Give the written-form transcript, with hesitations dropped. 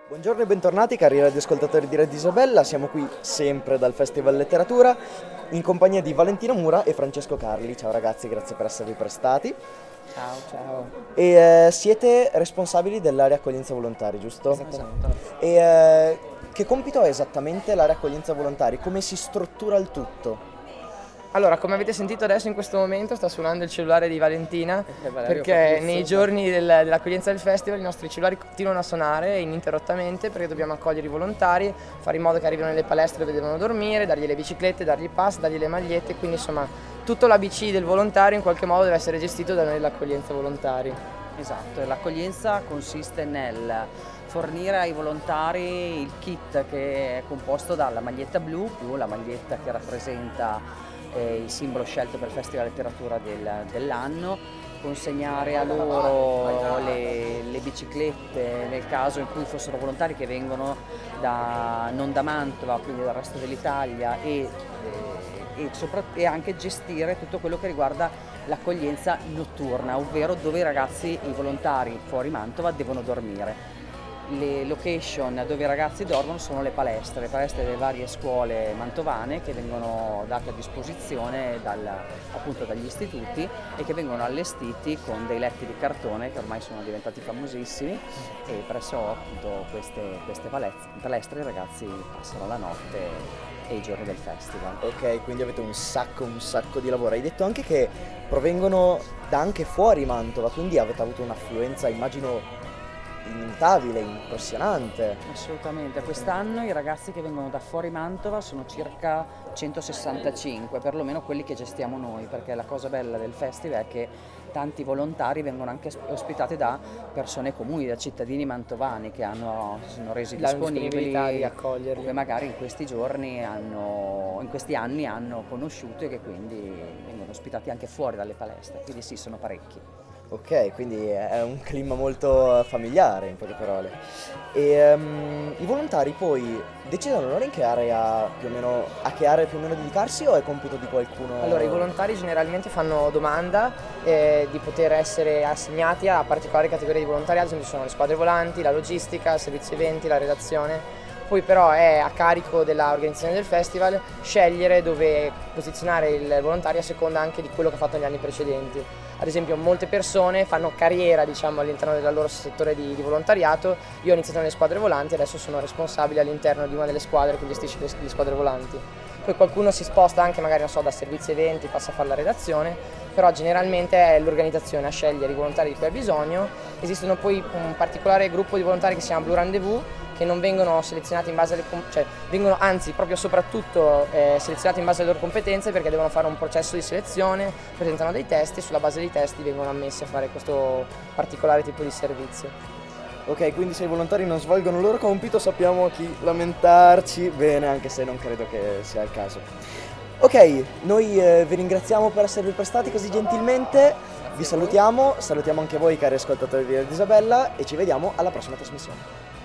Buongiorno e bentornati cari radioascoltatori di Radio Isabella, siamo qui sempre dal Festival Letteratura in compagnia di Valentina Mura e Francesco Carli. Ciao ragazzi, grazie per esservi prestati. Ciao, ciao. E siete responsabili dell'area accoglienza volontari, giusto? Esattamente. E che compito ha esattamente l'area accoglienza volontari? Come si struttura il tutto? Allora, come avete sentito adesso in questo momento sta suonando il cellulare di Valentina Valerio perché Fabrizio. nei giorni dell'accoglienza del festival i nostri cellulari continuano a suonare ininterrottamente perché dobbiamo accogliere i volontari, fare in modo che arrivino nelle palestre dove devono dormire, dargli le biciclette, dargli i pass, dargli le magliette, quindi insomma tutto l'ABC del volontario in qualche modo deve essere gestito da noi dell'accoglienza volontari. Esatto, l'accoglienza consiste nel fornire ai volontari il kit che è composto dalla maglietta blu più la maglietta che rappresenta il simbolo scelto per il Festival Letteratura dell'anno, consegnare a loro le biciclette nel caso in cui fossero volontari che vengono non da Mantova, quindi dal resto dell'Italia e anche gestire tutto quello che riguarda l'accoglienza notturna, ovvero dove i volontari fuori Mantova devono dormire. Le location dove i ragazzi dormono sono le palestre delle varie scuole mantovane che vengono date a disposizione appunto dagli istituti e che vengono allestiti con dei letti di cartone che ormai sono diventati famosissimi e presso appunto queste palestre i ragazzi passano la notte e i giorni del festival. Ok, quindi avete un sacco di lavoro. Hai detto anche che provengono da anche fuori Mantova, quindi avete avuto un'affluenza, immagino, inimitabile, impressionante. Assolutamente, quest'anno i ragazzi che vengono da fuori Mantova sono circa 165, perlomeno quelli che gestiamo noi, perché la cosa bella del festival è che tanti volontari vengono anche ospitati da persone comuni, da cittadini mantovani che si sono resi La disponibili disponibilità di accoglierli. che magari in questi anni hanno conosciuto e che quindi vengono ospitati anche fuori dalle palestre, quindi sì, sono parecchi. Ok, quindi è un clima molto familiare, in poche parole. I volontari poi decidono loro in che area più o meno, a che area più o meno dedicarsi o è compito di qualcuno? Allora, i volontari generalmente fanno domanda di poter essere assegnati a particolari categorie di volontari, ad esempio sono le squadre volanti, la logistica, il servizio eventi, la redazione. Poi però è a carico dell'organizzazione del festival scegliere dove posizionare il volontario a seconda anche di quello che ha fatto negli anni precedenti. Ad esempio molte persone fanno carriera all'interno del loro settore di volontariato. Io ho iniziato nelle squadre volanti e adesso sono responsabile all'interno di una delle squadre che gestisce le squadre volanti. Poi qualcuno si sposta anche magari da servizi eventi, passa a fare la redazione, però generalmente è l'organizzazione a scegliere i volontari di cui ha bisogno. Esistono poi un particolare gruppo di volontari che si chiama Blue Rendezvous, che non vengono selezionati in base alle vengono anzi proprio soprattutto selezionati in base alle loro competenze perché devono fare un processo di selezione, presentano dei test e sulla base dei test vengono ammessi a fare questo particolare tipo di servizio. Ok, quindi se i volontari non svolgono il loro compito sappiamo a chi lamentarci, bene, anche se non credo che sia il caso. Ok, noi vi ringraziamo per esservi prestati così gentilmente, vi salutiamo anche voi cari ascoltatori di Radio Isabella e ci vediamo alla prossima trasmissione.